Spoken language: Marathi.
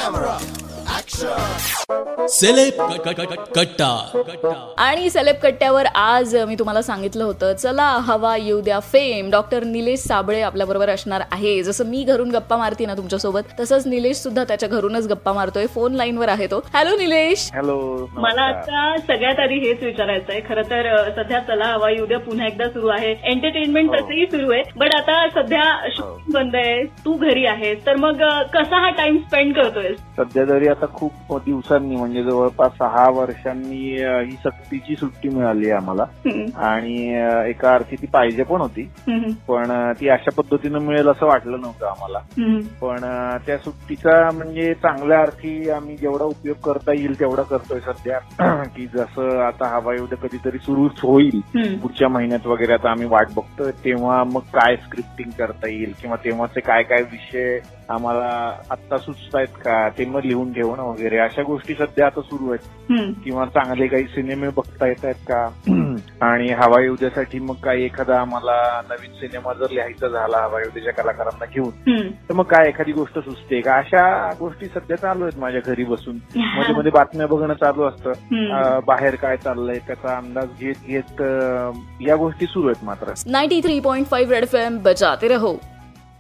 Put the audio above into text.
सेलेब कट्टा. आणि सेलेब कट्ट्यावर आज मी तुम्हाला सांगितलं होतं, चला हवा येऊ द्या फेम. डॉक्टर निलेश साबळे आपल्या बरोबर असणार आहे. जसं मी घरून गप्पा मारते ना तुमच्यासोबत, तसंच निलेश सुद्धा त्याच्या घरूनच गप्पा मारतोय. फोन लाईनवर आहे तो. हॅलो निलेश. हॅलो. मला आता सगळ्यात आधी हेच विचारायचं आहे. खरं तर सध्या चला हवा येऊ द्या पुन्हा एकदा सुरू आहे, एंटरटेनमेंट तसंही सुरू आहे, बट आता सध्या शूटिंग बंद आहे, तू घरी आहेस, तर मग कसा हा टाइम स्पेंड करतोय? सध्या तरी आता खूप दिवसांनी म्हणजे जवळपास 6 वर्षांनी ही सक्तीची सुट्टी मिळाली आहे आम्हाला. आणि एका अर्थी ती पाहिजे पण होती, पण ती अशा पद्धतीनं मिळेल असं वाटलं नव्हतं आम्हाला. पण त्या सुट्टीचा म्हणजे चांगल्या अर्थी आम्ही जेवढा उपयोग करता येईल तेवढा करतोय सध्या. की जसं आता हवा येऊ द्या कधीतरी सुरूच होईल पुढच्या महिन्यात वगैरे, आता आम्ही वाट बघतोय तेव्हा मग काय स्क्रिप्टिंग करता येईल किंवा तेव्हाचे काय काय विषय आम्हाला आत्ता सुचतायत का ते मग लिहून ठेवणं वगैरे अशा गोष्टी सध्या आता सुरू आहेत. किंवा चांगले काही सिनेमे बघता येत आहेत का, आणि हवा येऊ द्यासाठी मग काही एखादा आम्हाला नवीन सिनेमा जर लिहायचा झाला हवा येऊ द्याच्या कलाकारांना घेऊन, तर मग काय एखादी गोष्ट सुचते का, अशा गोष्टी सध्या चालू आहेत माझ्या घरी बसून. मध्ये मध्ये बातम्या बघणं चालू असतं, बाहेर काय चाललंय त्याचा अंदाज घेत घेत या गोष्टी सुरू आहेत. मात्र 93.5 रेड एफएम बजाते रहो.